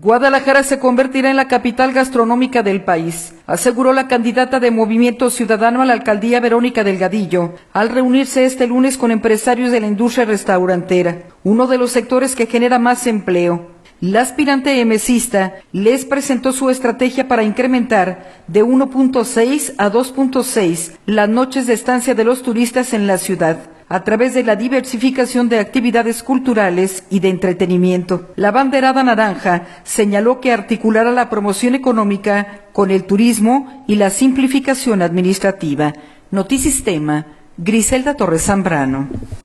Guadalajara se convertirá en la capital gastronómica del país, aseguró la candidata de Movimiento Ciudadano a la alcaldía Verónica Delgadillo, al reunirse este lunes con empresarios de la industria restaurantera, uno de los sectores que genera más empleo. La aspirante emesista les presentó su estrategia para incrementar de 1.6 a 2.6 las noches de estancia de los turistas en la ciudad, a través de la diversificación de actividades culturales y de entretenimiento. La banderada naranja señaló que articulará la promoción económica con el turismo y la simplificación administrativa. Notisistema, Griselda Torres Zambrano.